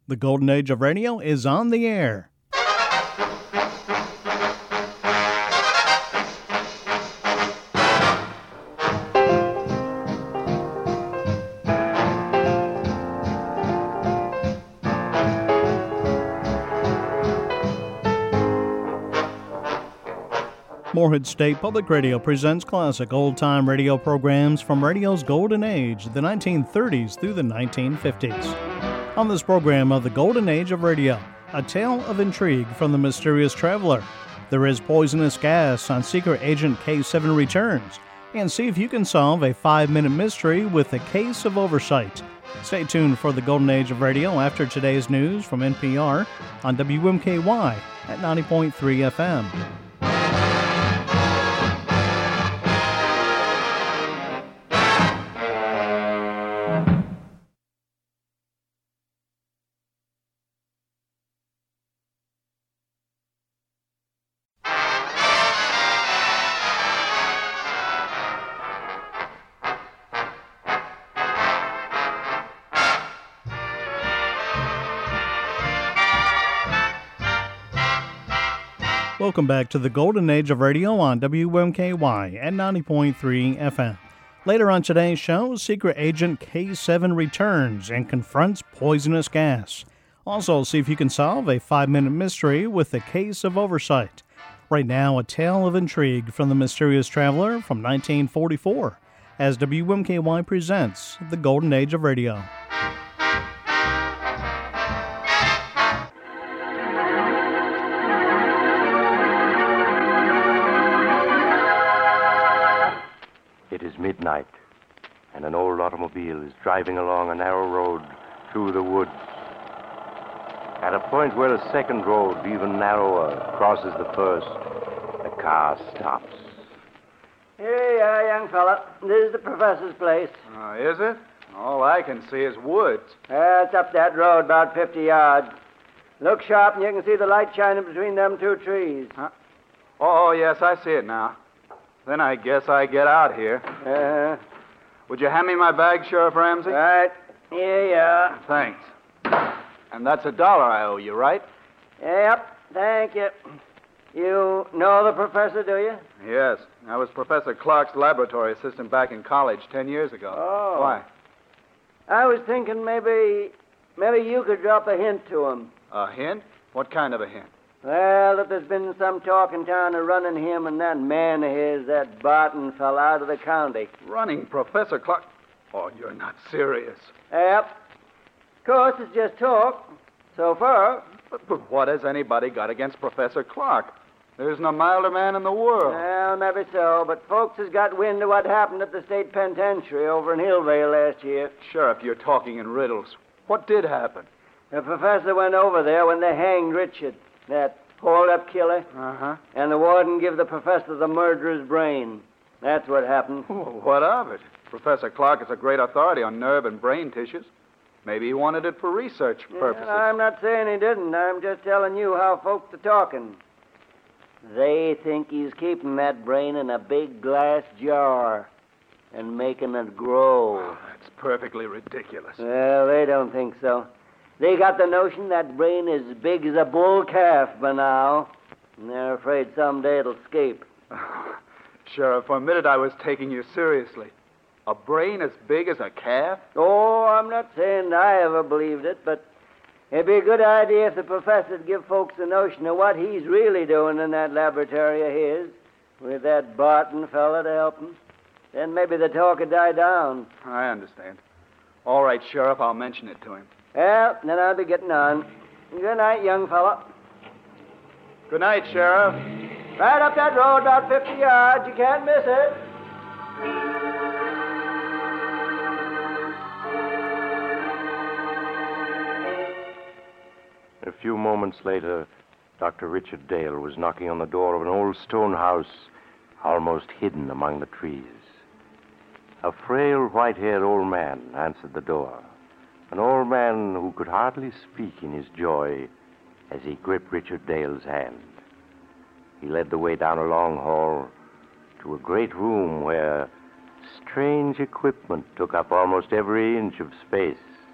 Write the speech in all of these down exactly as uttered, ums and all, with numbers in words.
The golden age of radio is on the air. Morehead State Public Radio presents classic old-time radio programs from radio's golden age, the nineteen thirties through the nineteen fifties. On this program of the golden age of radio, a tale of intrigue from the mysterious traveler. There is poisonous gas on Secret Agent K seven returns, and see if you can solve a five-minute mystery with a case of oversight. Stay tuned for the golden age of radio after today's news from N P R on W M K Y at ninety point three F M. Welcome back to the Golden Age of Radio on W M K Y at ninety point three F M. Later on today's show, Secret Agent K seven returns and confronts poisonous gas. Also, see if you can solve a five-minute mystery with a case of oversight. Right now, a tale of intrigue from the mysterious traveler from nineteen forty-four as W M K Y presents the Golden Age of Radio. It is midnight, and an old automobile is driving along a narrow road through the woods. At a point where a second road, even narrower, crosses the first, the car stops. Here you are, young fella. This is the professor's place. Uh, is it? All I can see is woods. Uh, it's up that road, about fifty yards. Look sharp, and you can see the light shining between them two trees. Huh? Oh, yes, I see it now. Then I guess I get out here. Uh, Would you hand me my bag, Sheriff Ramsey? right. Here you are. Thanks. And that's a dollar I owe you, right? Yep, thank you. You know the professor, do you? Yes. I was Professor Clark's laboratory assistant back in college ten years ago. Oh. Why? I was thinking maybe, maybe you could drop a hint to him. A hint? What kind of a hint? Well, that there's been some talk in town of running him and that man of his, that Barton fell out of the county. Running Professor Clark? Oh, you're not serious. Yep. Of course, it's just talk. So far. But, but what has anybody got against Professor Clark? There isn't a milder man in the world. Well, maybe so, but folks has got wind of what happened at the state penitentiary over in Hillvale last year. Sheriff, you're talking in riddles. What did happen? The professor went over there when they hanged Richard, that hold-up killer, Uh-huh. and the warden give the professor the murderer's brain. That's what happened. Well, what of it? Professor Clark is a great authority on nerve and brain tissues. Maybe he wanted it for research purposes. Yeah, I'm not saying he didn't. I'm just telling you how folks are talking. They think he's keeping that brain in a big glass jar and making it grow. Oh, that's perfectly ridiculous. Well, they don't think so. They got the notion that brain is as big as a bull calf by now, and they're afraid someday it'll escape. Sheriff, for a minute I was taking you seriously. A brain as big as a calf? Oh, I'm not saying I ever believed it, but it'd be a good idea if the professor'd give folks the notion of what he's really doing in that laboratory of his, with that Barton fella to help him. Then maybe the talk would die down. I understand. All right, Sheriff, I'll mention it to him. Well, then I'll be getting on. Good night, young fella. Good night, Sheriff. Right up that road, about fifty yards. You can't miss it. A few moments later, Doctor Richard Dale was knocking on the door of an old stone house almost hidden among the trees. A frail, white-haired old man answered the door, an old man who could hardly speak in his joy as he gripped Richard Dale's hand. He led the way down a long hall to a great room where strange equipment took up almost every inch of space.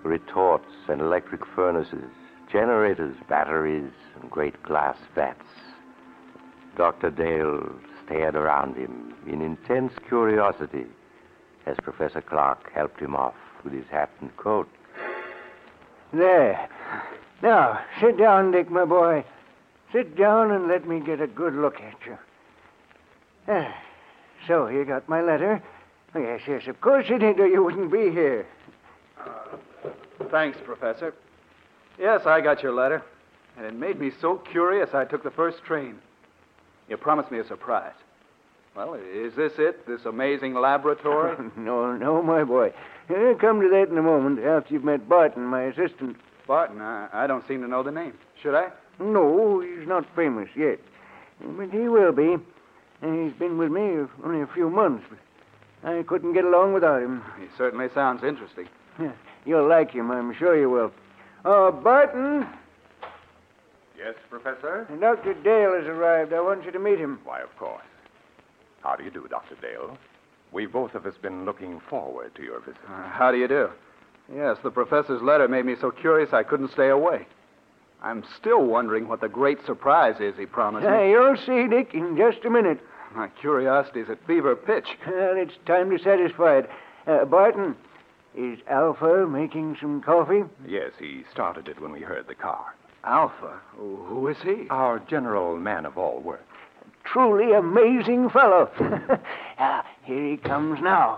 retorts and electric furnaces, generators, batteries, and great glass vats. Doctor Dale stared around him in intense curiosity as Professor Clark helped him off with his hat and coat. There. Now, sit down, Dick, my boy. Sit down and let me get a good look at you. Ah, so, you got my letter? Oh, yes, yes, of course you did, or you wouldn't be here. Uh, thanks, Professor. Yes, I got your letter, and it made me so curious I took the first train. You promised me a surprise. Well, is this it, this amazing laboratory? no, no, my boy. I'll come to that in a moment after you've met Barton, my assistant. Barton? I, I don't seem to know the name. Should I? No, he's not famous yet. But he will be. And he's been with me only a few months. But I couldn't get along without him. He certainly sounds interesting. You'll like him, I'm sure you will. Oh, Barton. Yes, Professor? Doctor Dale has arrived. I want you to meet him. Why, of course. How do you do, Doctor Dale? We've both of us been looking forward to your visit. Uh, how do you do? Yes, the professor's letter made me so curious I couldn't stay away. I'm still wondering what the great surprise is he promised Uh, me. you'll see, Dick, in just a minute. My curiosity's at fever pitch. Well, it's time to satisfy it. Uh, Barton, is Alpha making some coffee? Yes, he started it when we heard the car. Alpha? Who is he? Our general man of all work. Truly amazing fellow. Ah, here he comes now.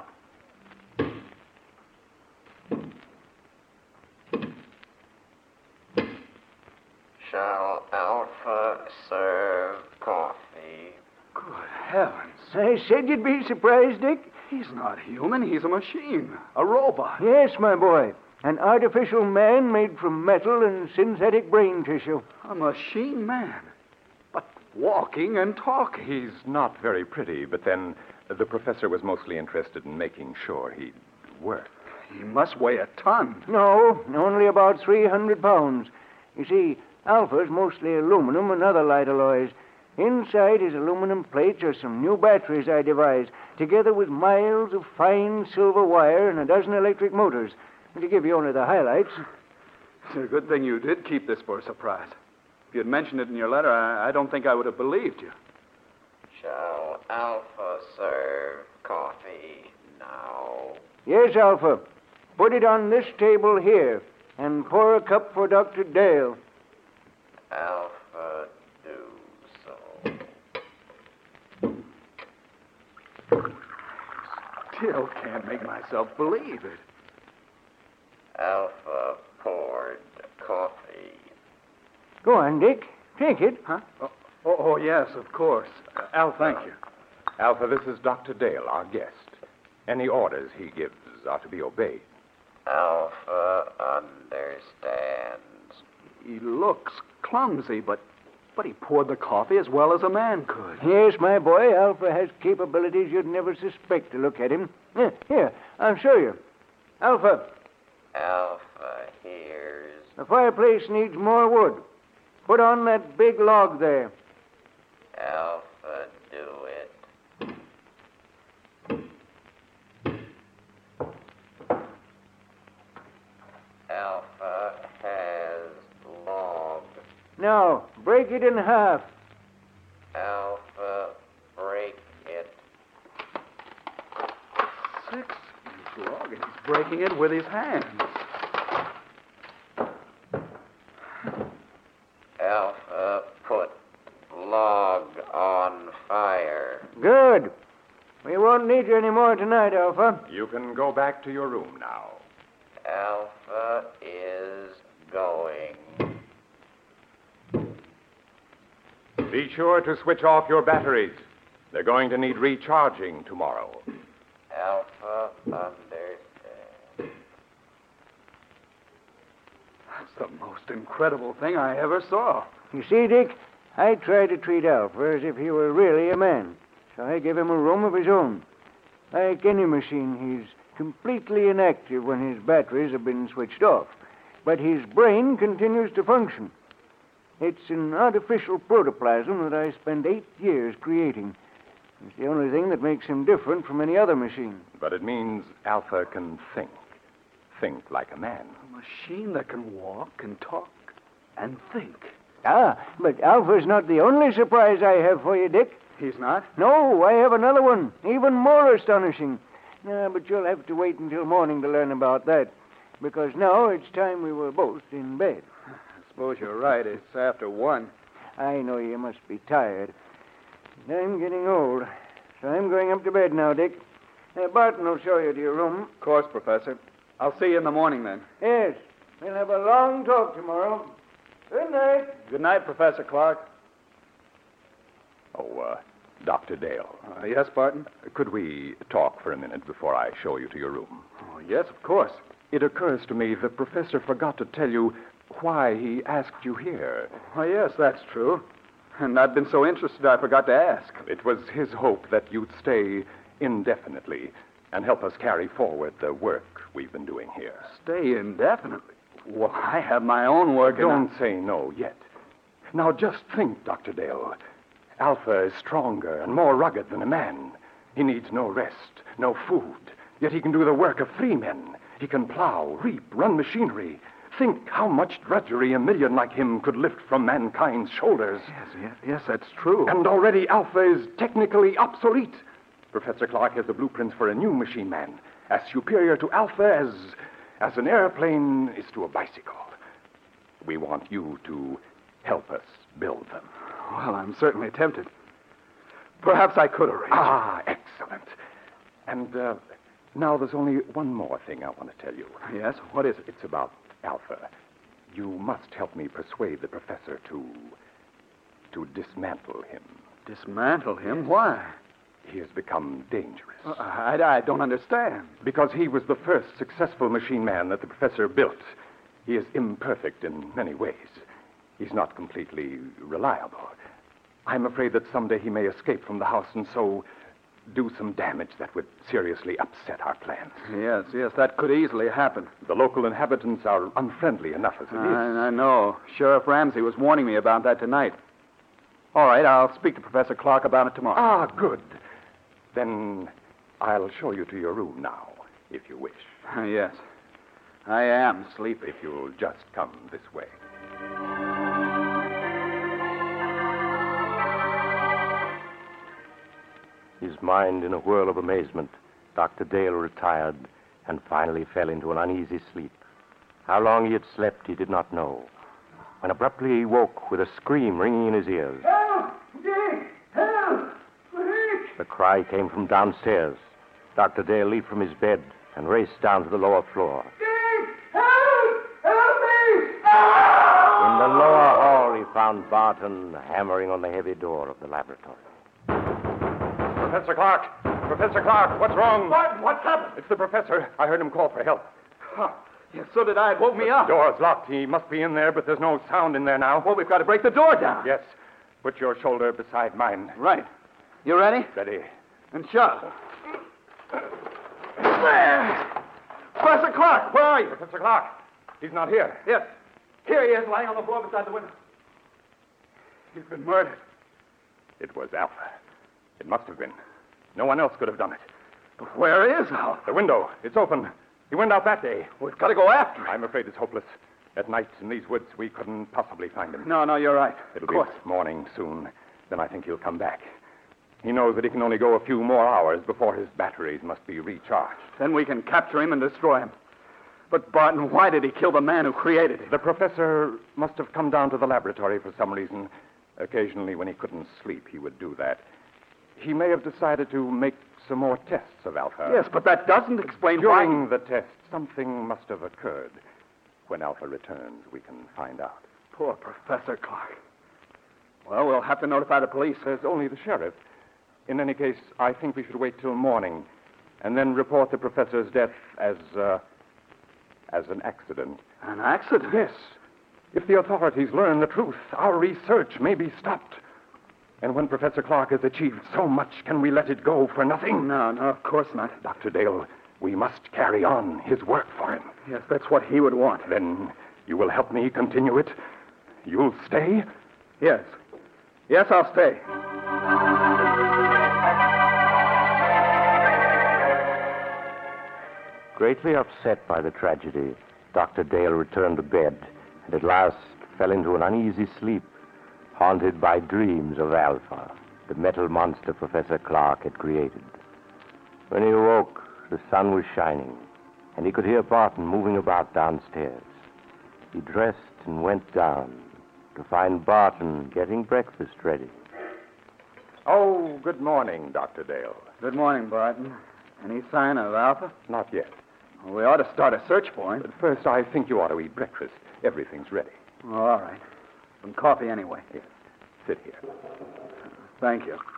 Shall Alpha serve coffee? Good heavens. I said you'd be surprised, Dick. He's not human. He's a machine. A robot. Yes, my boy. An artificial man made from metal and synthetic brain tissue. A machine man. But walking and talking. He's not very pretty, but then the professor was mostly interested in making sure he'd work. He must weigh a ton. No, only about three hundred pounds. You see, Alpha's mostly aluminum and other light alloys. Inside his aluminum plates are some new batteries I devised, together with miles of fine silver wire and a dozen electric motors. And to give you only the highlights. It's a good thing you did keep this for a surprise. If you'd mentioned it in your letter, I, I don't think I would have believed you. Shall Alpha serve coffee now? Yes, Alpha. Put it on this table here, and pour a cup for Doctor Dale. Alpha do so. Still can't make myself believe it. Alpha poured coffee. Go on, Dick. Take it. Huh? Oh, oh, oh yes, of course. Uh, Al, thank you. Alpha, this is Doctor Dale, our guest. Any orders he gives are to be obeyed. Alpha understands. He looks clumsy, but but he poured the coffee as well as a man could. Yes, my boy, Alpha has capabilities you'd never suspect to look at him. Here, here, I'll show you. Alpha, Alpha hears. the fireplace needs more wood. Put on that big log there. Alpha do it. Alpha has log. Now, break it in half. Alpha break it. Six-inch log, and he's breaking it with his hands. Alpha put log on fire. Good. We won't need you any more tonight, Alpha. You can go back to your room now. Alpha is going. Be sure to switch off your batteries. They're going to need recharging tomorrow. Alpha understands. That's the most incredible thing I ever saw. You see, Dick, I try to treat Alpha as if he were really a man. So I give him a room of his own. Like any machine, he's completely inactive when his batteries have been switched off. But his brain continues to function. It's an artificial protoplasm that I spent eight years creating. It's the only thing that makes him different from any other machine. But it means Alpha can think. Think like a man. machine that can walk and talk and think. Ah, but Alpha's not the only surprise I have for you, Dick. He's not? No, I have another one, even more astonishing. Uh, but you'll have to wait until morning to learn about that, because now it's time we were both in bed. I suppose you're right. It's after one. I know you must be tired. I'm getting old, so I'm going up to bed now, Dick. Uh, Barton will show you to your room. Of course, Professor. I'll see you in the morning, then. Yes, we'll have a long talk tomorrow. Good night. Good night, Professor Clark. Oh, uh, Doctor Dale. Uh, yes, Barton? Could we talk for a minute before I show you to your room? Oh, yes, of course. It occurs to me the professor forgot to tell you why he asked you here. Oh, yes, that's true. And I've been so interested I forgot to ask. It was his hope that you'd stay indefinitely and help us carry forward the work we've been doing here. Stay indefinitely? Well, I have my own work. Don't say no yet. Now, just think, Doctor Dale. Alpha is stronger and more rugged than a man. He needs no rest, no food, yet he can do the work of three men. He can plow, reap, run machinery. Think how much drudgery a million like him could lift from mankind's shoulders. Yes, yes, yes, that's true. And already Alpha is technically obsolete. Professor Clark has the blueprints for a new machine man, as superior to Alpha as, as an airplane is to a bicycle. We want you to help us build them. Well, I'm certainly tempted. Perhaps I could arrange. Ah, excellent. And uh, now there's only one more thing I want to tell you. Yes? What is it? It's about Alpha. You must help me persuade the professor to... to dismantle him. Dismantle him? Why? He has become dangerous. Uh, I, I don't understand. Because he was the first successful machine man that the professor built. He is imperfect in many ways. He's not completely reliable. I'm afraid that someday he may escape from the house and so do some damage that would seriously upset our plans. Yes, yes, that could easily happen. The local inhabitants are unfriendly enough as it is. I, I know. Sheriff Ramsey was warning me about that tonight. All right, I'll speak to Professor Clark about it tomorrow. Ah, good. Then I'll show you to your room now, if you wish. Yes. I am sleepy. If you'll just come this way. His mind in a whirl of amazement, Doctor Dale retired and finally fell into an uneasy sleep. How long he had slept, he did not know. When abruptly he woke with a scream ringing in his ears. Help! Dick! Help! Dick! The cry came from downstairs. Doctor Dale leaped from his bed and raced down to the lower floor. Dick! Help! Help me! Ah! In the lower hall, he found Barton hammering on the heavy door of the laboratory. Professor Clark! Professor Clark, what's wrong? Barton, what's happened? It's the professor. I heard him call for help. Huh. Yes, so did I. It woke me up. The door's locked. He must be in there, but there's no sound in there now. Well, we've got to break the door down. Yes. Put your shoulder beside mine. Right. You ready? Ready. And shove. There! Professor Clark, where are you? Professor Clark. He's not here. Yes. Here he is, lying on the floor beside the window. He's been murdered. It was Alpha. It must have been. No one else could have done it. But where is Alpha? The window. It's open. He went out that day. We've got to go after him. I'm afraid it's hopeless. At night in these woods, we couldn't possibly find him. No, no, you're right. It'll of course. be morning soon. Then I think he'll come back. He knows that he can only go a few more hours before his batteries must be recharged. Then we can capture him and destroy him. But, Barton, why did he kill the man who created him? The professor must have come down to the laboratory for some reason. Occasionally, when he couldn't sleep, he would do that. He may have decided to make some more tests of Alpha. Yes, but that doesn't explain During why... the test, something must have occurred. When Alpha returns, we can find out. Poor Professor Clark. Well, we'll have to notify the police. There's only the sheriff. In any case, I think we should wait till morning and then report the professor's death as, uh, as an accident. An accident? Yes. If the authorities learn the truth, our research may be stopped. And when Professor Clark has achieved so much, can we let it go for nothing? No, no, of course not. Doctor Dale, we must carry on his work for him. Yes, that's what he would want. Then you will help me continue it? You'll stay? Yes. Yes, I'll stay. Greatly upset by the tragedy, Doctor Dale returned to bed and at last fell into an uneasy sleep, haunted by dreams of Alpha, the metal monster Professor Clark had created. When he awoke, the sun was shining, and he could hear Barton moving about downstairs. He dressed and went down to find Barton getting breakfast ready. Oh, good morning, Doctor Dale. Good morning, Barton. Any sign of Alpha? Not yet. Well, we ought to start a search for him. But first, I think you ought to eat breakfast. Everything's ready. Oh, all right. Some coffee anyway. Yes. Sit here. Thank you.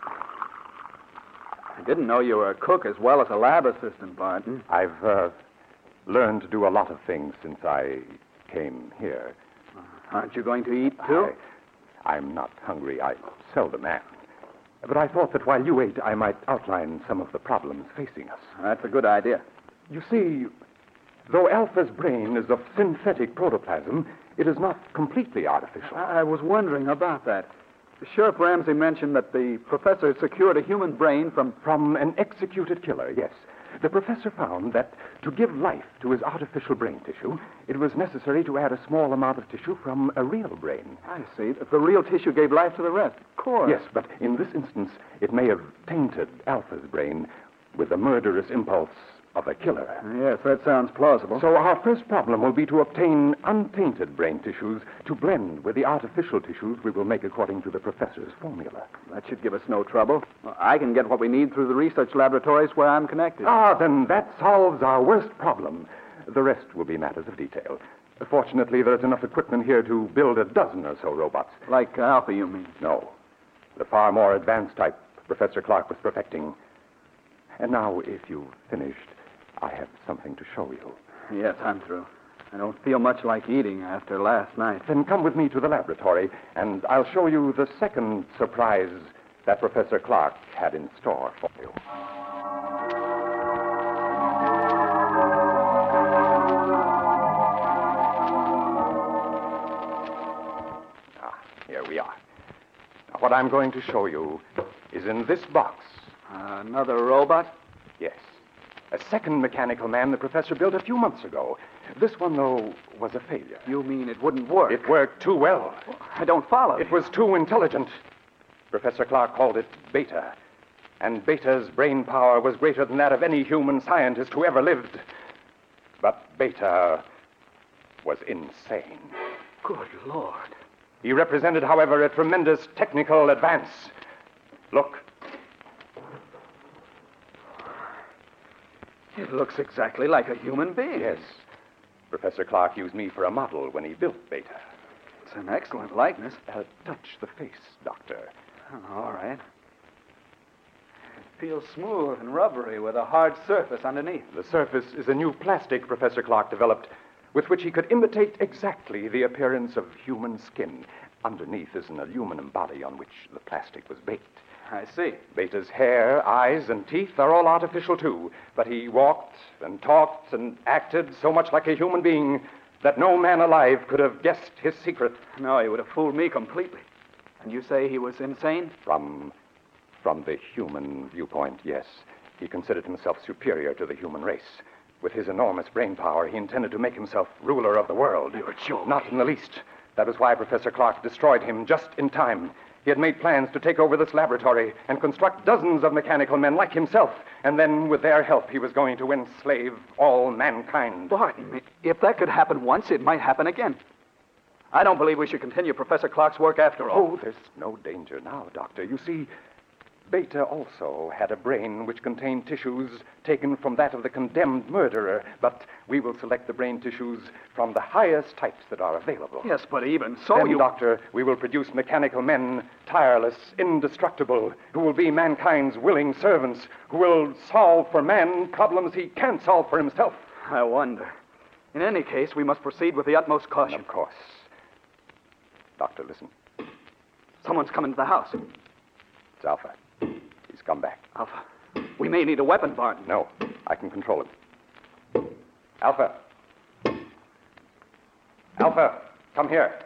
I didn't know you were a cook as well as a lab assistant, Barton. I've uh, learned to do a lot of things since I came here. Aren't you going to eat, too? I, I'm not hungry. I seldom am. But I thought that while you ate, I might outline some of the problems facing us. That's a good idea. You see, though Alpha's brain is of synthetic protoplasm, it is not completely artificial. I, I was wondering about that. Sheriff Ramsey mentioned that the professor secured a human brain from... From an executed killer, yes. The professor found that to give life to his artificial brain tissue, it was necessary to add a small amount of tissue from a real brain. I see. The real tissue gave life to the rest. Of course. Yes, but in this instance, it may have tainted Alpha's brain with the murderous impulse of a killer. Yes, that sounds plausible. So our first problem will be to obtain untainted brain tissues to blend with the artificial tissues we will make according to the professor's formula. That should give us no trouble. Well, I can get what we need through the research laboratories where I'm connected. Ah, then that solves our worst problem. The rest will be matters of detail. Fortunately, there's enough equipment here to build a dozen or so robots. Like Alpha, you mean? No. The far more advanced type Professor Clark was perfecting. And now, if you've finished, I have something to show you. Yes, I'm through. I don't feel much like eating after last night. Then come with me to the laboratory, and I'll show you the second surprise that Professor Clark had in store for you. Ah, here we are. Now, what I'm going to show you is in this box. Uh, another robot? Yes. A second mechanical man the professor built a few months ago. This one, though, was a failure. You mean it wouldn't work? It worked too well. I don't follow. It was too intelligent. Professor Clark called it Beta. And Beta's brain power was greater than that of any human scientist who ever lived. But Beta was insane. Good Lord. He represented, however, a tremendous technical advance. Look. It looks exactly like a human being. Yes. Professor Clark used me for a model when he built Beta. It's an excellent likeness. Uh, touch the face, Doctor. Oh, all right. It feels smooth and rubbery with a hard surface underneath. The surface is a new plastic Professor Clark developed with which he could imitate exactly the appearance of human skin. Underneath is an aluminum body on which the plastic was baked. I see. Beta's hair, eyes, and teeth are all artificial, too. But he walked and talked and acted so much like a human being that no man alive could have guessed his secret. No, he would have fooled me completely. And you say he was insane? From, from the human viewpoint, yes. He considered himself superior to the human race. With his enormous brain power, he intended to make himself ruler of the world. You're joking. Not in the least. That was why Professor Clark destroyed him just in time. He had made plans to take over this laboratory and construct dozens of mechanical men like himself. And then, with their help, he was going to enslave all mankind. Barton, if that could happen once, it might happen again. I don't believe we should continue Professor Clark's work after all. Oh, there's no danger now, Doctor. You see, Beta also had a brain which contained tissues taken from that of the condemned murderer, but we will select the brain tissues from the highest types that are available. Yes, but even so, then, you... Doctor, we will produce mechanical men, tireless, indestructible, who will be mankind's willing servants, who will solve for man problems he can't solve for himself. I wonder. In any case, we must proceed with the utmost caution. Of course. Doctor, listen. Someone's come into the house. It's Alpha. He's come back. Alpha, we may need a weapon, Barton. No, I can control him. Alpha. Alpha, come here.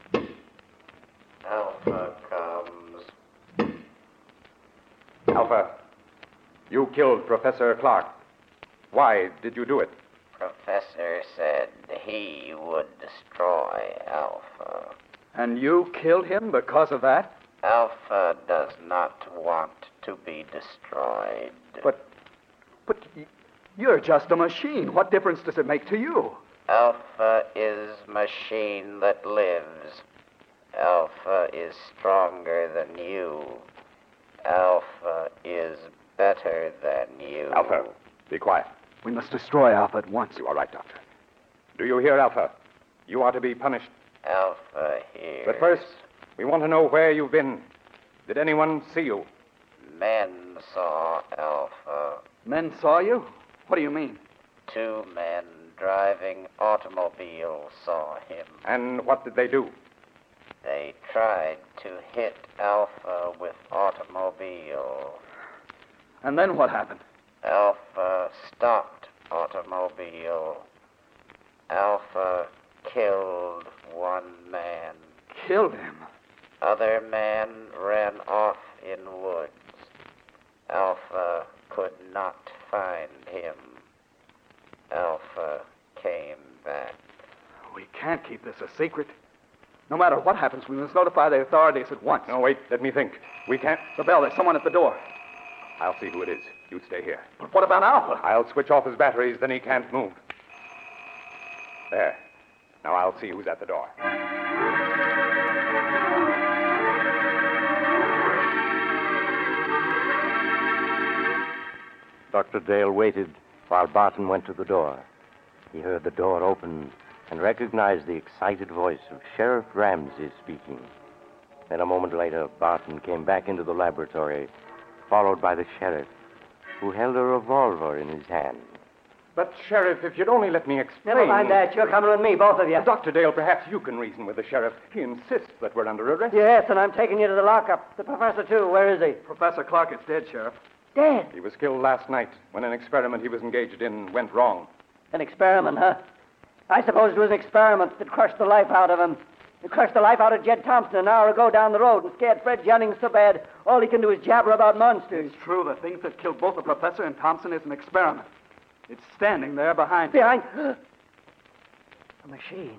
Alpha comes. Alpha, you killed Professor Clark. Why did you do it? Professor said he would destroy Alpha. And you killed him because of that? Alpha does not want to be destroyed. But, but y- you're just a machine. What difference does it make to you? Alpha is machine that lives. Alpha is stronger than you. Alpha is better than you. Alpha, be quiet. We must destroy Alpha at once. You are right, Doctor. Do you hear, Alpha? You are to be punished. Alpha here. But first, we want to know where you've been. Did anyone see you? Men saw Alpha. Men saw you? What do you mean? Two men driving automobiles saw him. And what did they do? They tried to hit Alpha with automobile. And then what happened? Alpha stopped automobile. Alpha killed one man. Killed him? Other man ran off in woods. Alpha could not find him. Alpha came back. We can't keep this a secret. No matter what happens, we must notify the authorities at once. No, wait, let me think. We can't. The bell, there's someone at the door. I'll see who it is. You stay here. But what about Alpha? I'll switch off his batteries, then he can't move. There. Now I'll see who's at the door. Doctor Dale waited while Barton went to the door. He heard the door open and recognized the excited voice of Sheriff Ramsey speaking. Then a moment later, Barton came back into the laboratory, followed by the sheriff, who held a revolver in his hand. But, Sheriff, if you'd only let me explain... Never mind that. You're coming with me, both of you. Doctor Dale, perhaps you can reason with the sheriff. He insists that we're under arrest. Yes, and I'm taking you to the lockup. The professor, too. Where is he? Professor Clark is dead, Sheriff. Dead. He was killed last night when an experiment he was engaged in went wrong. An experiment, huh? I suppose it was an experiment that crushed the life out of him. It crushed the life out of Jed Thompson an hour ago down the road and scared Fred Jennings so bad all he can do is jabber about monsters. It's true. The thing that killed both the professor and Thompson is an experiment. It's standing there behind me. Behind... A machine.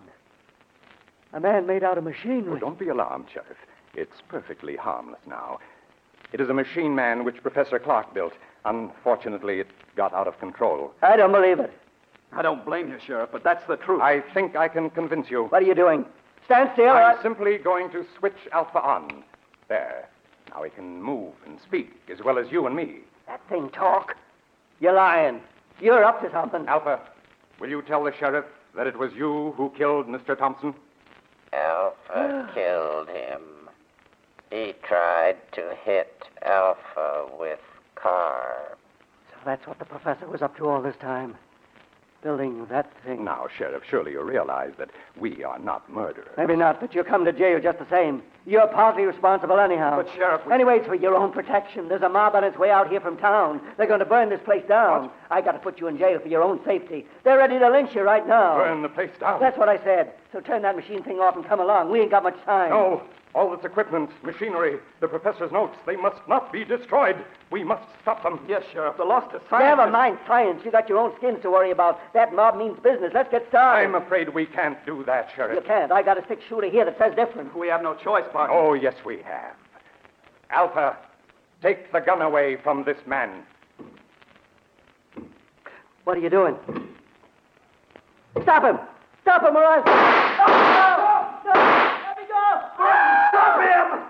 A man made out of machinery. Oh, don't be alarmed, Sheriff. It's perfectly harmless now. It is a machine man which Professor Clark built. Unfortunately, it got out of control. I don't believe it. I don't blame you, Sheriff, but that's the truth. I think I can convince you. What are you doing? Stand still. I'm or... simply going to switch Alpha on. There. Now he can move and speak as well as you and me. That thing talk? You're lying. You're up to something. Alpha, will you tell the sheriff that it was you who killed Mister Thompson? Alpha killed him. He tried to hit Alpha with car. So that's what the professor was up to all this time. Building that thing. Now, Sheriff, surely you realize that we are not murderers. Maybe not, but you'll come to jail just the same. You're partly responsible anyhow. But, Sheriff... We... Anyway, it's for your own protection. There's a mob on its way out here from town. They're going to burn this place down. What? I got to put you in jail for your own safety. They're ready to lynch you right now. Burn the place down. That's what I said. So turn that machine thing off and come along. We ain't got much time. No. All this equipment, machinery, the professor's notes, they must not be destroyed. We must stop them. Yes, Sheriff. The loss to science... Never mind science. You got your own skins to worry about. That mob means business. Let's get started. I'm afraid we can't do that, Sheriff. You can't. I got a six-shooter here that says different. We have no choice, partner. Oh, yes, we have. Alpha, take the gun away from this man. What are you doing? Stop him! Stop him or I'll... Oh, no! No! Let me go! Stop him!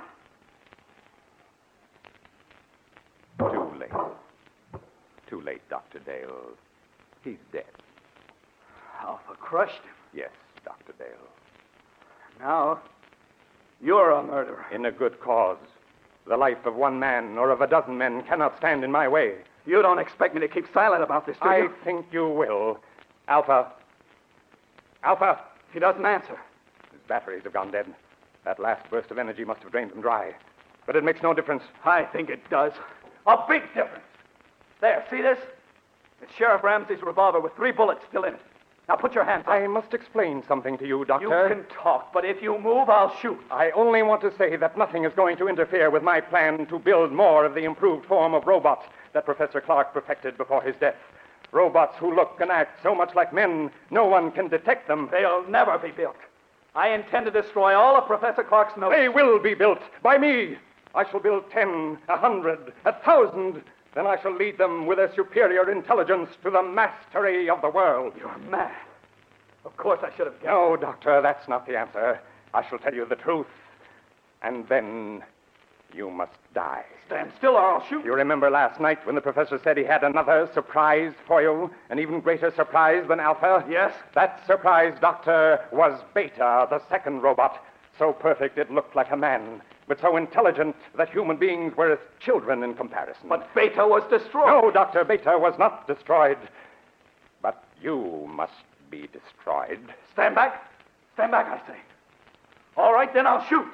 Too late. Too late, Doctor Dale. He's dead. Alpha crushed him. Yes, Doctor Dale. Now, you're a murderer. In a good cause. The life of one man or of a dozen men cannot stand in my way. You don't expect me to keep silent about this, do I you? think you will. Alpha. Alpha. He doesn't answer. His batteries have gone dead. That last burst of energy must have drained them dry. But it makes no difference. I think it does. A big difference. There, see this? It's Sheriff Ramsey's revolver with three bullets still in it. Now put your hands up. I must explain something to you, Doctor. You can talk, but if you move, I'll shoot. I only want to say that nothing is going to interfere with my plan to build more of the improved form of robot that Professor Clark perfected before his death. Robots who look and act so much like men, no one can detect them. They'll never be built. I intend to destroy all of Professor Clark's notes. They will be built by me. I shall build ten, a hundred, a thousand. Then I shall lead them with their superior intelligence to the mastery of the world. You're mad. Of course I should have guessed. No, Doctor, that's not the answer. I shall tell you the truth. And then you must die. Stand still or I'll shoot. You remember last night when the professor said he had another surprise for you? An even greater surprise than Alpha? Yes. That surprise, Doctor, was Beta, the second robot. So perfect it looked like a man, but so intelligent that human beings were as children in comparison. But Beta was destroyed. No, Doctor, Beta was not destroyed. But you must be destroyed. Stand back. Stand back, I say. All right, then I'll shoot.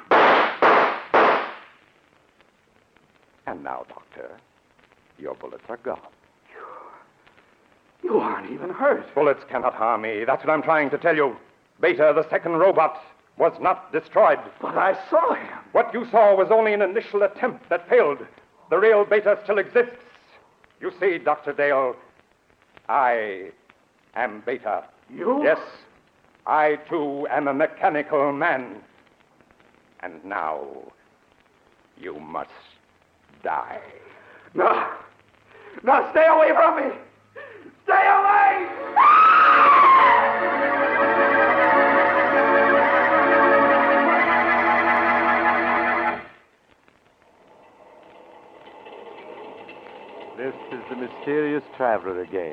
And now, Doctor, your bullets are gone. You aren't even hurt. Bullets cannot harm me. That's what I'm trying to tell you. Beta, the second robot, was not destroyed. But I saw him. What you saw was only an initial attempt that failed. The real Beta still exists. You see, Doctor Dale, I am Beta. You? Yes, I, too, am a mechanical man. And now, you must die. No. No, stay away from me. Stay away! This is the mysterious traveler again.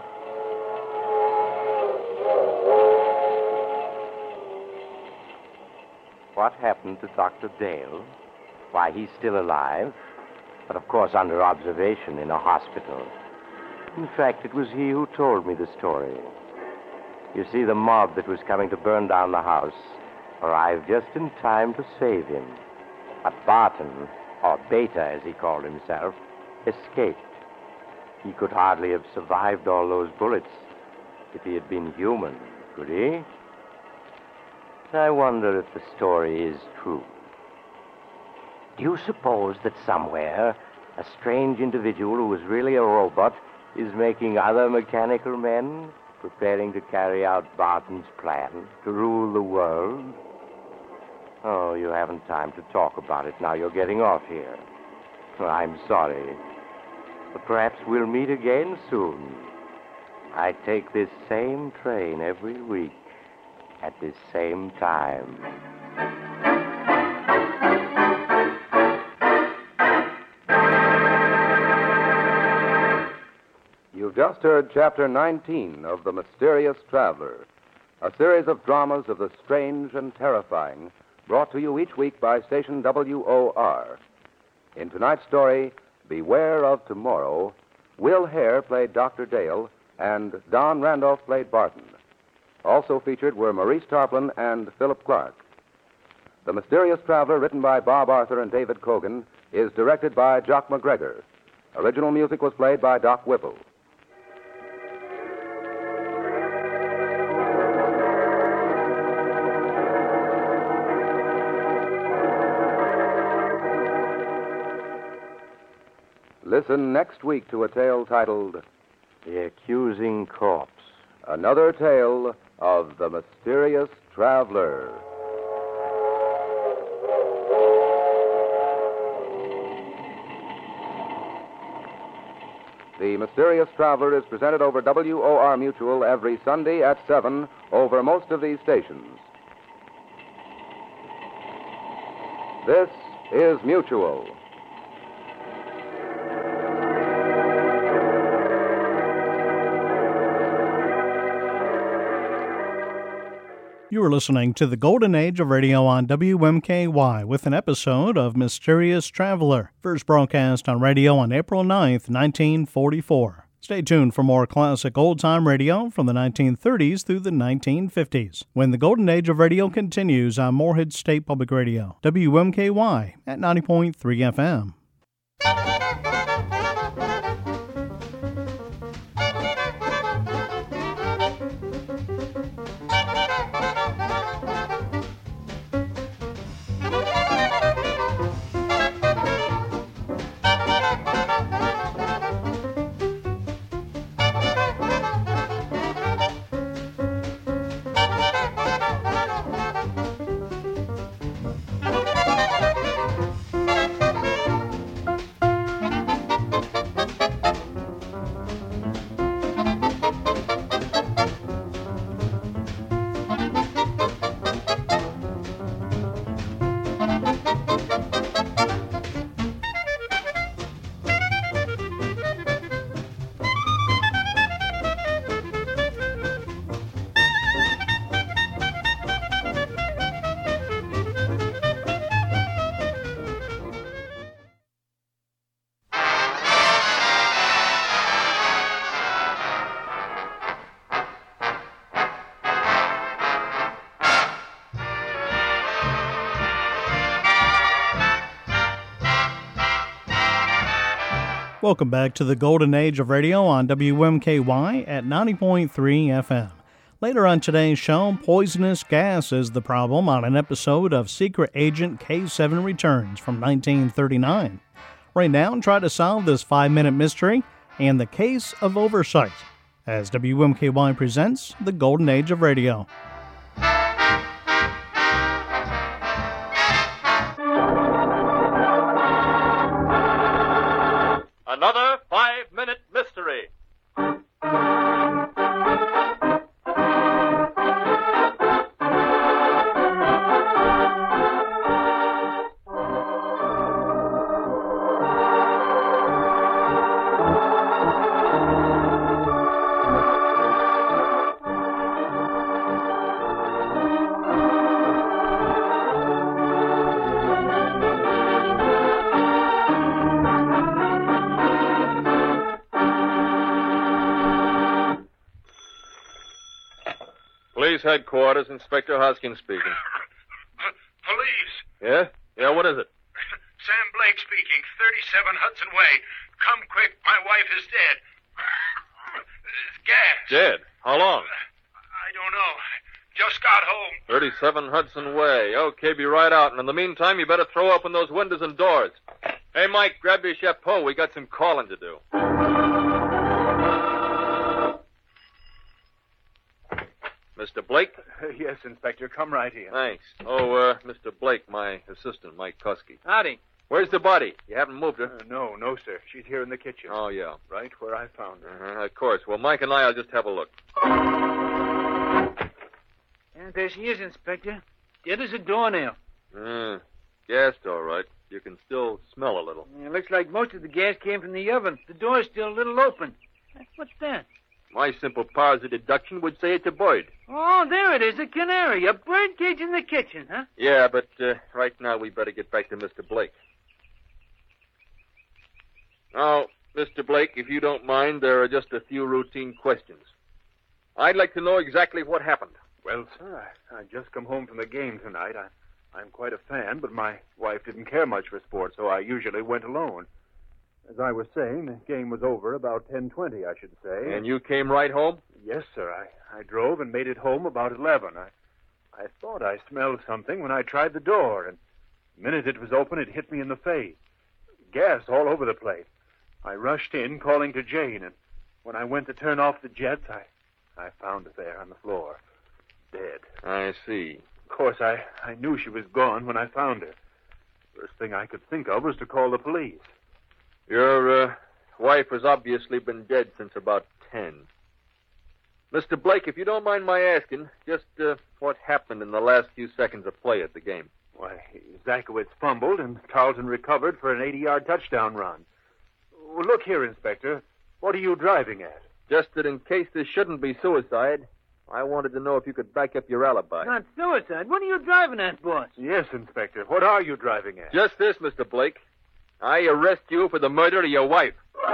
What happened to Doctor Dale? Why, he's still alive, but of course under observation in a hospital. In fact, it was he who told me the story. You see, the mob that was coming to burn down the house arrived just in time to save him. But Barton, or Beta as he called himself, escaped. He could hardly have survived all those bullets if he had been human, could he? I wonder if the story is true. Do you suppose that somewhere a strange individual who is really a robot is making other mechanical men, preparing to carry out Barton's plan to rule the world? Oh, you haven't time to talk about it now. You're getting off here. I'm sorry. But perhaps we'll meet again soon. I take this same train every week at this same time. You've just heard Chapter nineteen of The Mysterious Traveler, a series of dramas of the strange and terrifying, brought to you each week by station W O R. In tonight's story, Beware of Tomorrow, Will Hare played Doctor Dale, and Don Randolph played Barton. Also featured were Maurice Tarplin and Philip Clark. The Mysterious Traveler, written by Bob Arthur and David Cogan, is directed by Jock McGregor. Original music was played by Doc Whipple. Listen next week to a tale titled The Accusing Corpse. Another Tale of the Mysterious Traveler. The Mysterious Traveler is presented over W O R Mutual every Sunday at seven over most of these stations. This is Mutual. You are listening to the Golden Age of Radio on W M K Y with an episode of Mysterious Traveler, first broadcast on radio on April ninth, nineteen forty-four. Stay tuned for more classic old-time radio from the nineteen thirties through the nineteen fifties, when the Golden Age of Radio continues on Morehead State Public Radio, W M K Y at ninety point three F M. Welcome back to the Golden Age of Radio on W M K Y at ninety point three F M. Later on today's show, poisonous gas is the problem on an episode of Secret Agent K seven Returns from nineteen thirty-nine. Right now, try to solve this five-minute mystery and the case of oversight as W M K Y presents the Golden Age of Radio. Another five-minute mystery. Police headquarters, Inspector Hoskins speaking. Police. Yeah? Yeah, what is it? Sam Blake speaking, thirty-seven Hudson Way. Come quick, my wife is dead. It's gas. Dead? How long? I don't know. Just got home. thirty-seven Hudson Way. Okay, be right out. And in the meantime, you better throw open those windows and doors. Hey, Mike, grab your chapeau. We got some calling to do. Mister Blake? Uh, yes, Inspector. Come right here. Thanks. Oh, uh, Mister Blake, my assistant, Mike Kusky. Howdy. Where's the body? You haven't moved her? Uh, no, no, sir. She's here in the kitchen. Oh, yeah. Right where I found her. Uh-huh, of course. Well, Mike and I will just have a look. Yeah, there she is, Inspector. Dead as a doornail. Mm, gassed, all right. You can still smell a little. Yeah, looks like most of the gas came from the oven. The door's still a little open. What's that? My simple powers of deduction would say it's a bird. Oh, there it is, a canary. A bird cage in the kitchen, huh? Yeah, but uh, right now we better get back to Mister Blake. Now, Mister Blake, if you don't mind, there are just a few routine questions. I'd like to know exactly what happened. Well, sir, I, I just come home from the game tonight. I, I'm quite a fan, but my wife didn't care much for sports, so I usually went alone. As I was saying, the game was over about ten twenty, I should say. And you came right home? Yes, sir. I, I drove and made it home about eleven. I, I thought I smelled something when I tried the door, and the minute it was open, it hit me in the face. Gas all over the place. I rushed in, calling to Jane, and when I went to turn off the jets, I, I found her there on the floor, dead. I see. Of course, I, I knew she was gone when I found her. First thing I could think of was to call the police. Your uh, wife has obviously been dead since about ten. Mister Blake, if you don't mind my asking, just uh, what happened in the last few seconds of play at the game? Why, Zakowitz fumbled, and Carlton recovered for an eighty-yard touchdown run. Well, look here, Inspector. What are you driving at? Just that in case this shouldn't be suicide, I wanted to know if you could back up your alibi. Not suicide. What are you driving at, boss? Yes, Inspector. What are you driving at? Just this, Mister Blake. I arrest you for the murder of your wife.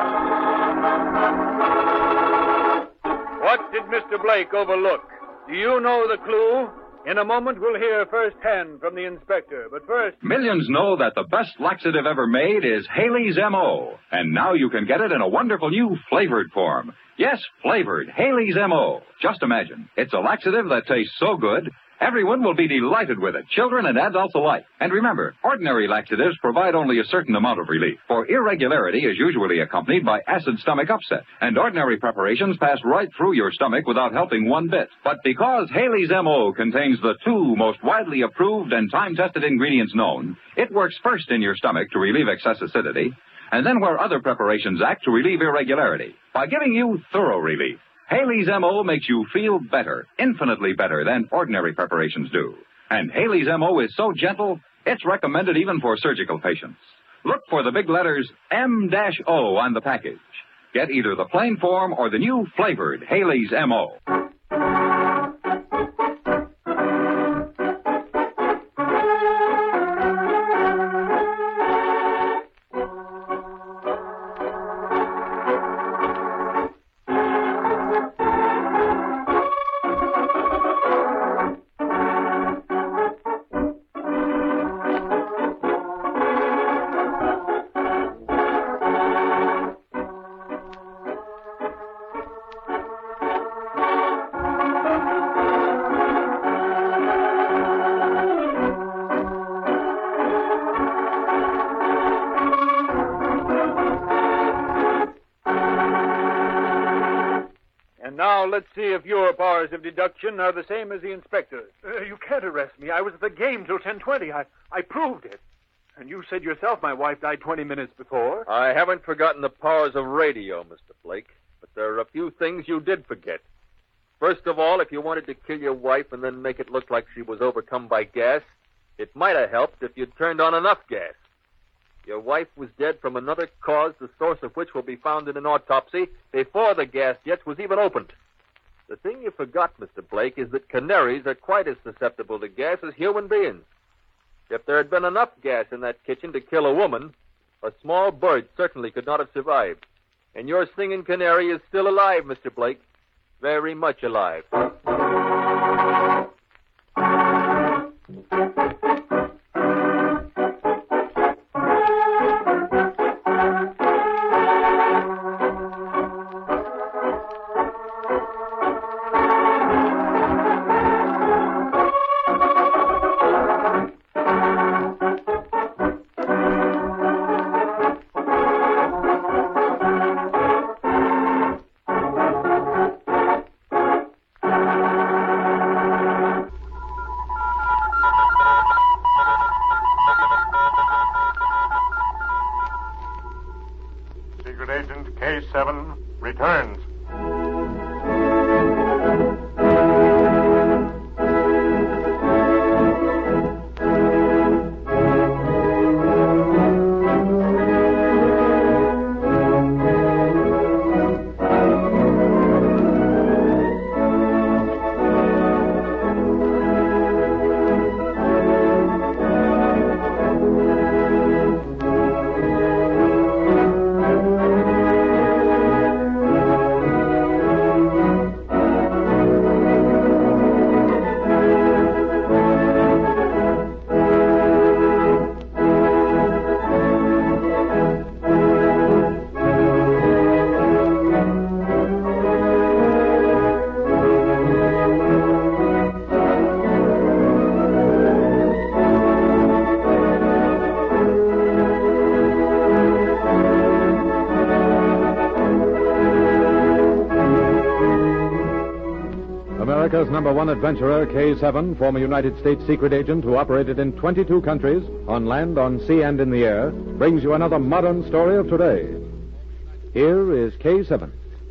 What did Mister Blake overlook? Do you know the clue? In a moment, we'll hear firsthand from the inspector. But first... Millions know that the best laxative ever made is Haley's M O. And now you can get it in a wonderful new flavored form. Yes, flavored. Haley's M O. Just imagine. It's a laxative that tastes so good, everyone will be delighted with it, children and adults alike. And remember, ordinary laxatives provide only a certain amount of relief, for irregularity is usually accompanied by acid stomach upset, and ordinary preparations pass right through your stomach without helping one bit. But because Haley's M O contains the two most widely approved and time-tested ingredients known, it works first in your stomach to relieve excess acidity, and then where other preparations act to relieve irregularity, by giving you thorough relief. Haley's M O makes you feel better, infinitely better than ordinary preparations do. And Haley's M O is so gentle, it's recommended even for surgical patients. Look for the big letters M O on the package. Get either the plain form or the new flavored Haley's M O. Now, let's see if your powers of deduction are the same as the inspector's. Uh, you can't arrest me. I was at the game till ten twenty. I, I proved it. And you said yourself my wife died twenty minutes before. I haven't forgotten the powers of radio, Mister Blake, but there are a few things you did forget. First of all, if you wanted to kill your wife and then make it look like she was overcome by gas, it might have helped if you'd turned on enough gas. Your wife was dead from another cause, the source of which will be found in an autopsy before the gas jet was even opened. The thing you forgot, Mister Blake, is that canaries are quite as susceptible to gas as human beings. If there had been enough gas in that kitchen to kill a woman, a small bird certainly could not have survived. And your singing canary is still alive, Mister Blake. Very much alive. K seven returns. America's number one adventurer, K seven, former United States secret agent who operated in twenty-two countries, on land, on sea, and in the air, brings you another modern story of today. Here is K seven.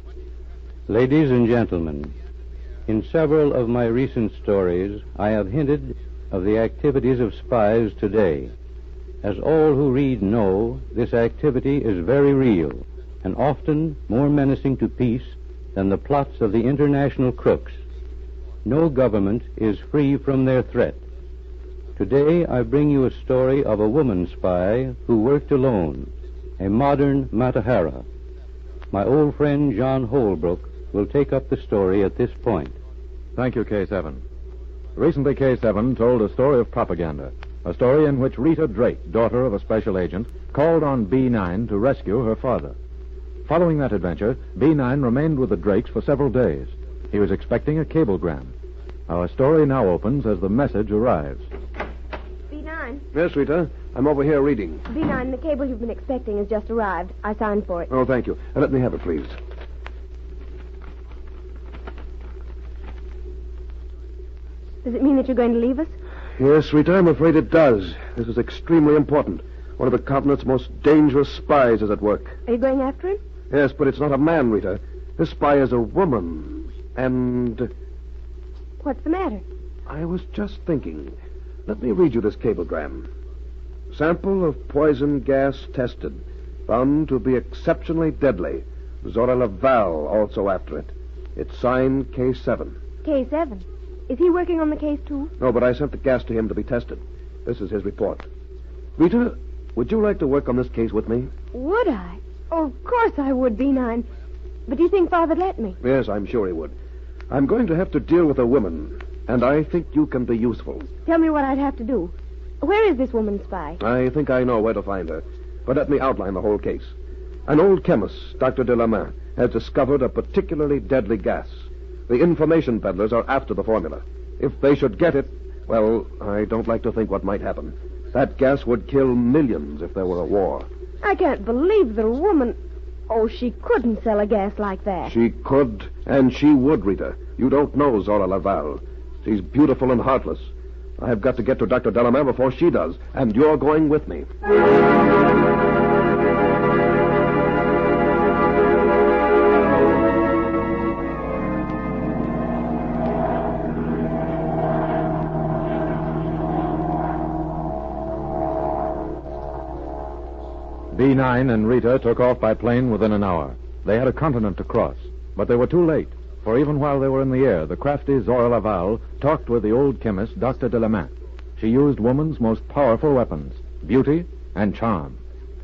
Ladies and gentlemen, in several of my recent stories, I have hinted of the activities of spies today. As all who read know, this activity is very real and often more menacing to peace than the plots of the international crooks. No government is free from their threat. Today I bring you a story of a woman spy who worked alone, a modern Matahara. My old friend John Holbrook will take up the story at this point. Thank you, K seven. Recently, K seven told a story of propaganda, a story in which Rita Drake, daughter of a special agent, called on B nine to rescue her father. Following that adventure, B nine remained with the Drakes for several days. He was expecting a cablegram. Our story now opens as the message arrives. B nine. Yes, Rita. I'm over here reading. B nine, the cable you've been expecting has just arrived. I signed for it. Oh, thank you. Uh, let me have it, please. Does it mean that you're going to leave us? Yes, Rita, I'm afraid it does. This is extremely important. One of the continent's most dangerous spies is at work. Are you going after him? Yes, but it's not a man, Rita. This spy is a woman. And... What's the matter? I was just thinking. Let me read you this cablegram. Sample of poison gas tested. Found to be exceptionally deadly. Zora Laval also after it. It's signed K seven. K seven? Is he working on the case, too? No, but I sent the gas to him to be tested. This is his report. Rita, would you like to work on this case with me? Would I? Oh, of course I would, B nine. But do you think Father'd let me? Yes, I'm sure he would. I'm going to have to deal with a woman, and I think you can be useful. Tell me what I'd have to do. Where is this woman spy? I think I know where to find her, but let me outline the whole case. An old chemist, Doctor Delamain, has discovered a particularly deadly gas. The information peddlers are after the formula. If they should get it, well, I don't like to think what might happen. That gas would kill millions if there were a war. I can't believe that a woman... Oh, she couldn't sell a gas like that. She could, and she would, Rita. You don't know Zora Laval. She's beautiful and heartless. I've got to get to Doctor Delamere before she does, and you're going with me. B nine and Rita took off by plane within an hour. They had a continent to cross, but they were too late, for even while they were in the air, the crafty Zora Laval talked with the old chemist, Doctor Delamere. She used woman's most powerful weapons, beauty and charm.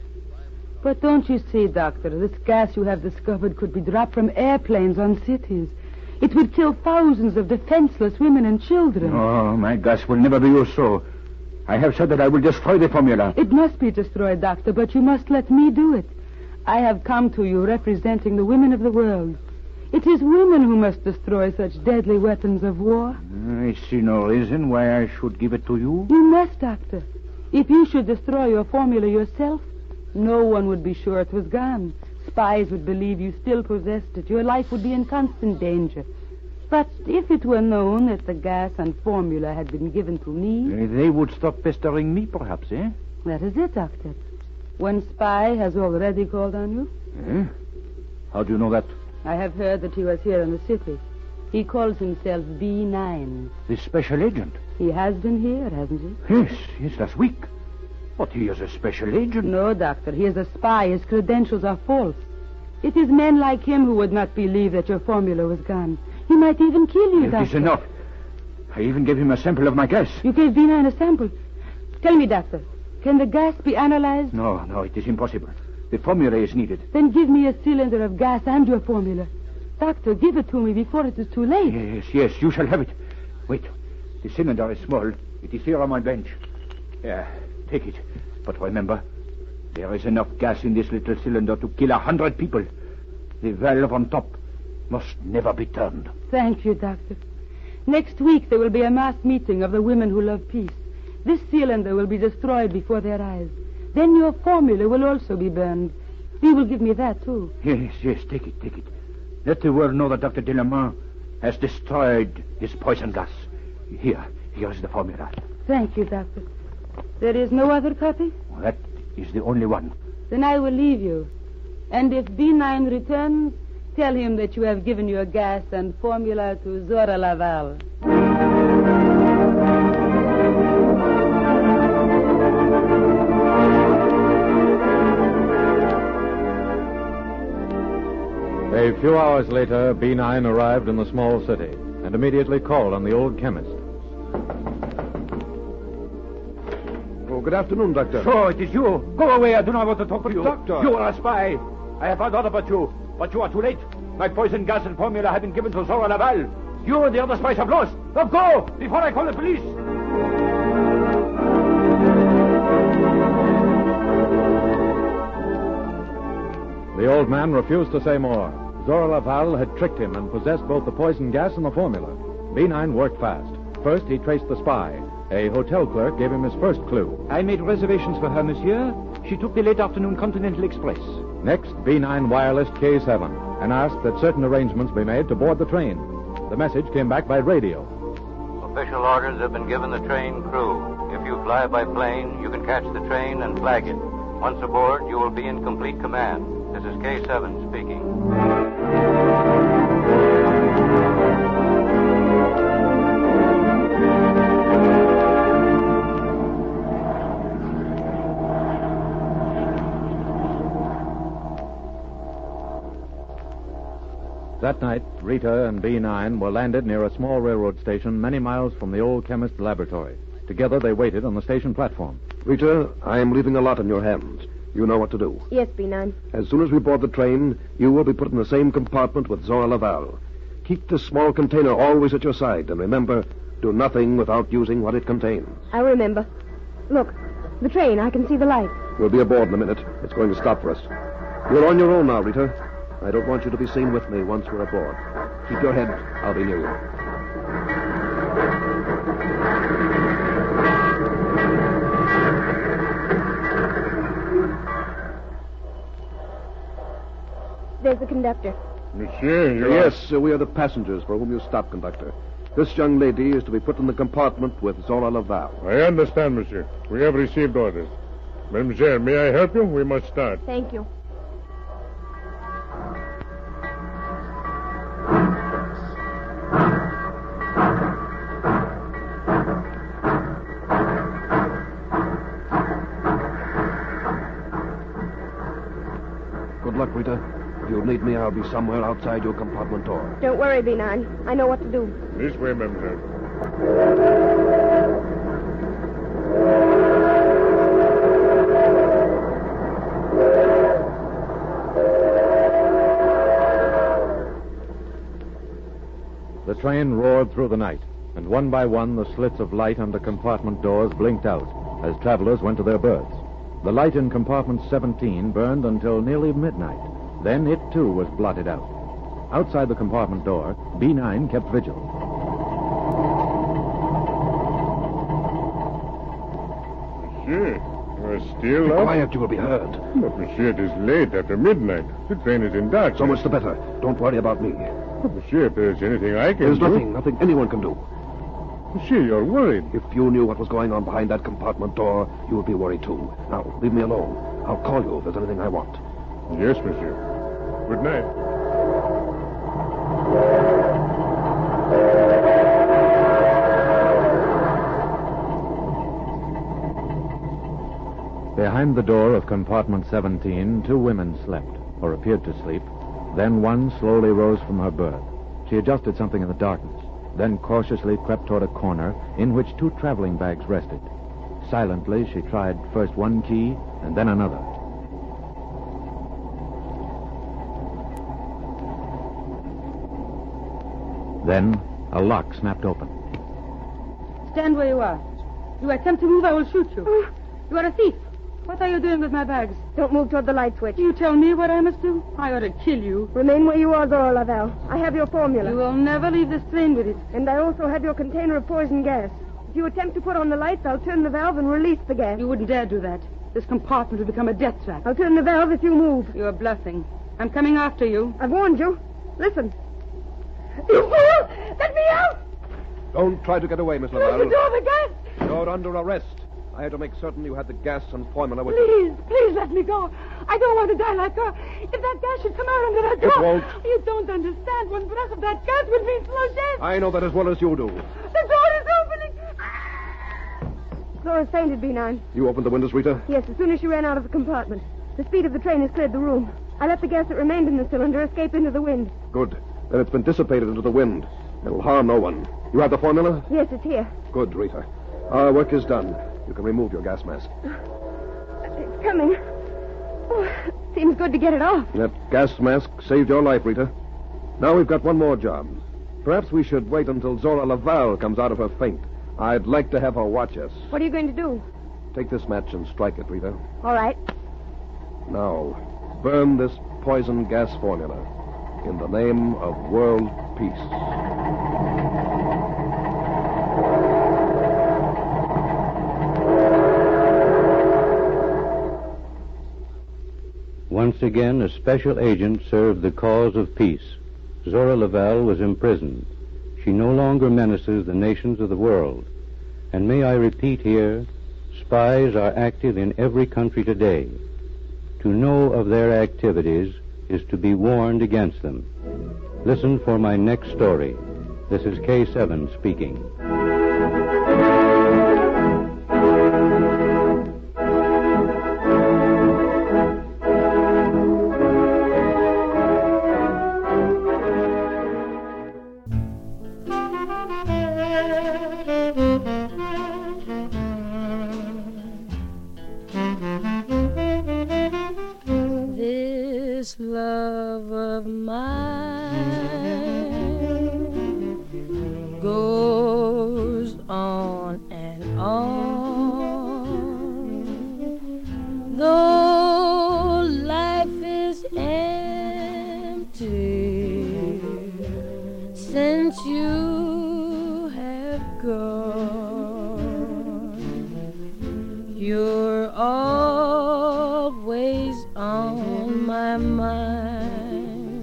But don't you see, Doctor, this gas you have discovered could be dropped from airplanes on cities. It would kill thousands of defenseless women and children. Oh, my gas will never be used so. I have said that I will destroy the formula. It must be destroyed, Doctor, but you must let me do it. I have come to you representing the women of the world. It is women who must destroy such deadly weapons of war. I see no reason why I should give it to you. You must, Doctor. If you should destroy your formula yourself, no one would be sure it was gone. Spies would believe you still possessed it. Your life would be in constant danger. But if it were known that the gas and formula had been given to me... They would stop pestering me, perhaps, eh? That is it, Doctor. One spy has already called on you. Eh? How do you know that? I have heard that he was here in the city. He calls himself B nine. The special agent? He has been here, hasn't he? Yes, yes, last week. But he is a special agent. No, Doctor. He is a spy. His credentials are false. It is men like him who would not believe that your formula was gone. He might even kill you, It Doctor. is enough. I even gave him a sample of my gas. You gave B nine a sample. Tell me, Doctor, can the gas be analyzed? No, no, it is impossible. The formula is needed. Then give me a cylinder of gas and your formula. Doctor, give it to me before it is too late. Yes, yes, you shall have it. Wait, the cylinder is small. It is here on my bench. Yeah, take it. But remember, there is enough gas in this little cylinder to kill a hundred people. The valve on top must never be turned. Thank you, Doctor. Next week there will be a mass meeting of the women who love peace. This cylinder will be destroyed before their eyes. Then your formula will also be burned. You will give me that, too. Yes, yes, take it, take it. Let the world know that Doctor Delamere has destroyed this poison gas. Here, here is the formula. Thank you, Doctor. There is no other copy? Well, that is the only one. Then I will leave you. And if B nine returns, tell him that you have given your gas and formula to Zora Laval. A few hours later, B nine arrived in the small city and immediately called on the old chemist. Oh, good afternoon, Doctor. So, it is you. Go away. I do not want to talk to you. Doctor. You are a spy. I have found out about you, but you are too late. My poison gas and formula have been given to Zora Laval. You and the other spies have lost. Now go, before I call the police. The old man refused to say more. Zora Laval had tricked him and possessed both the poison gas and the formula. B nine worked fast. First, he traced the spy. A hotel clerk gave him his first clue. I made reservations for her, monsieur. She took the late afternoon Continental Express. Next, B nine wirelessed K seven and asked that certain arrangements be made to board the train. The message came back by radio. Official orders have been given the train crew. If you fly by plane, you can catch the train and flag it. Once aboard, you will be in complete command. This is K seven speaking. That night, Rita and B nine were landed near a small railroad station many miles from the old chemist's laboratory. Together, they waited on the station platform. Rita, I am leaving a lot in your hands. You know what to do. Yes, B nine. As soon as we board the train, you will be put in the same compartment with Zora Laval. Keep this small container always at your side, and remember, do nothing without using what it contains. I'll remember. Look, the train. I can see the light. We'll be aboard in a minute. It's going to stop for us. You're on your own now, Rita. I don't want you to be seen with me once we're aboard. Keep your head. I'll be near you. the conductor. Monsieur, you Yes, uh, we are the passengers for whom you stopped, conductor. This young lady is to be put in the compartment with Zora Laval. I understand, monsieur. We have received orders. Mademoiselle, may I help you? We must start. Thank you. Good luck, Rita. If you'll need me, I'll be somewhere outside your compartment door. Don't worry, B nine. I know what to do. This way, mademoiselle. The train roared through the night, and one by one the slits of light under compartment doors blinked out as travelers went to their berths. The light in compartment seventeen burned until nearly midnight. Then it, too, was blotted out. Outside the compartment door, B nine kept vigil. Monsieur, you are still Be up? quiet, you will be heard. But, monsieur, it is late after midnight. The train is in darkness. So much the better. Don't worry about me. But, monsieur, if there is anything I can There's do... nothing, nothing anyone can do. Monsieur, you're worried. If you knew what was going on behind that compartment door, you would be worried, too. Now, leave me alone. I'll call you if there's anything I want. Yes, monsieur. Good night. Behind the door of compartment seventeen, two women slept, or appeared to sleep. Then one slowly rose from her berth. She adjusted something in the darkness, then cautiously crept toward a corner in which two traveling bags rested. Silently, she tried first one key and then another. Then a lock snapped open. Stand where you are. You attempt to move, I will shoot you. You are a thief. What are you doing with my bags? Don't move toward the light switch. You tell me what I must do? I ought to kill you. Remain where you are, Zora Laval. I have your formula. You will never leave this train with it. And I also have your container of poison gas. If you attempt to put on the lights, I'll turn the valve and release the gas. You wouldn't dare do that. This compartment will become a death trap. I'll turn the valve if you move. You're bluffing. I'm coming after you. I've warned you. Listen. You fool! Let me out! Don't try to get away, Miss Close Laval. the door, the gas! You're under arrest. I had to make certain you had the gas and formula with you. Please, please let me go. I don't want to die like her. If that gas should come out under that door... It won't. You don't understand. One breath of that gas would mean slow death. I know that as well as you do. The door is opening. Zora's fainted, B nine. You opened the windows, Rita? Yes, as soon as she ran out of the compartment. The speed of the train has cleared the room. I let the gas that remained in the cylinder escape into the wind. Good. Then it's been dissipated into the wind. It'll harm no one. You have the formula? Yes, it's here. Good, Rita. Our work is done. You can remove your gas mask. It's coming. Oh, seems good to get it off. That gas mask saved your life, Rita. Now we've got one more job. Perhaps we should wait until Zora Laval comes out of her faint. I'd like to have her watch us. What are you going to do? Take this match and strike it, Rita. All right. Now, burn this poison gas formula in the name of world peace. Once again, a special agent served the cause of peace. Zora Laval was imprisoned. She no longer menaces the nations of the world. And may I repeat here, spies are active in every country today. To know of their activities is to be warned against them. Listen for my next story. This is K seven speaking. This love of mine goes on and on, though life is empty since you have gone. You're always on my mind.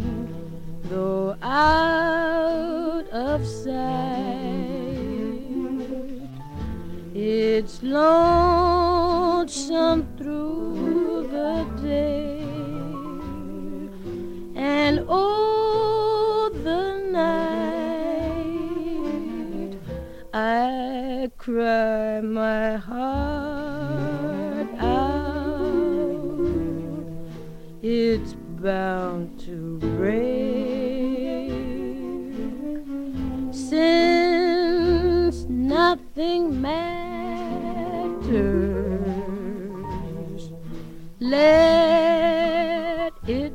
it's lonesome through the day, and oh, the night I cry my heart out. It's bound to break, since nothing matters. Let it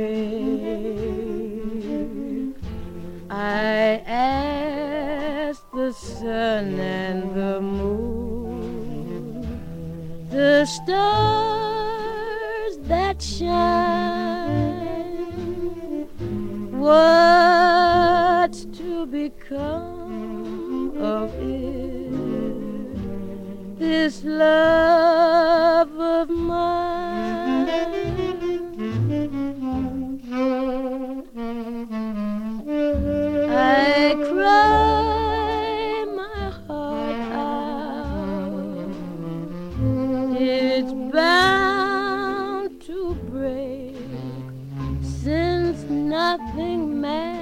break. I ask the sun and the moon, the stars that shine, what's to become of it, this love of mine? I cry my heart out. It's bound to break, since nothing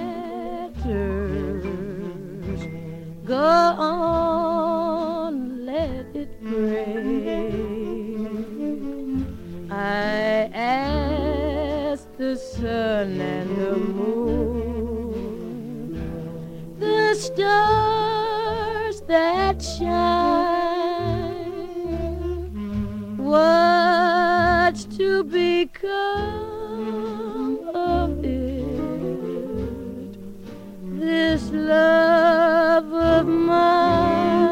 matters. Go on, let it break. I ask the sun and the moon, the stars that shine, what's to become of it, this love of mine?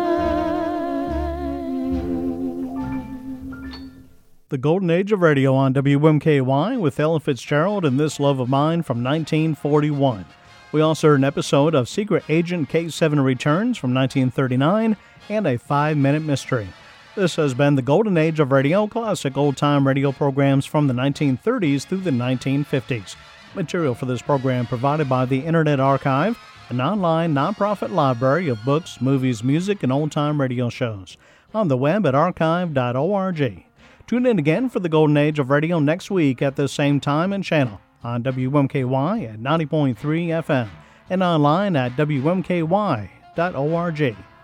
The Golden Age of Radio on W M K Y with Ella Fitzgerald and This Love of Mine from nineteen forty-one. We also heard an episode of Secret Agent K seven Returns from nineteen thirty-nine and a five-minute mystery. This has been the Golden Age of Radio, classic old-time radio programs from the nineteen thirties through the nineteen fifties. Material for this program provided by the Internet Archive, an online nonprofit library of books, movies, music, and old-time radio shows. On the web at archive dot org. Tune in again for the Golden Age of Radio next week at the same time and channel on W M K Y at ninety point three F M and online at W M K Y dot org.